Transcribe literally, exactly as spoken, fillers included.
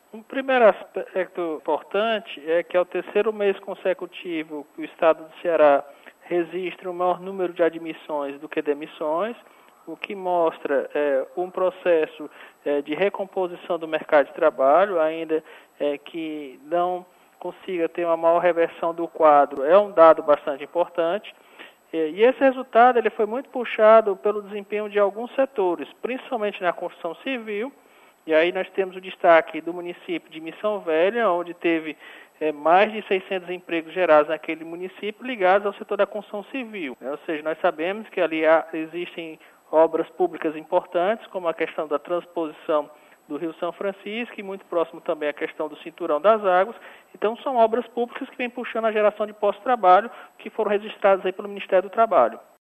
Um primeiro aspecto importante é que é o terceiro mês consecutivo que o Estado do Ceará registra o maior número de admissões do que demissões, o que mostra é, um processo é, de recomposição do mercado de trabalho, ainda é, que não consiga ter uma maior reversão do quadro, é um dado bastante importante. E esse resultado ele foi muito puxado pelo desempenho de alguns setores, principalmente na construção civil. E aí nós temos o destaque do município de Missão Velha, onde teve é, mais de seiscentos empregos gerados naquele município ligados ao setor da construção civil. Ou seja, nós sabemos que ali há, existem obras públicas importantes, como a questão da transposição do Rio São Francisco e muito próximo também a questão do Cinturão das Águas. Então são obras públicas que vêm puxando a geração de postos de trabalho que foram registradas aí pelo Ministério do Trabalho.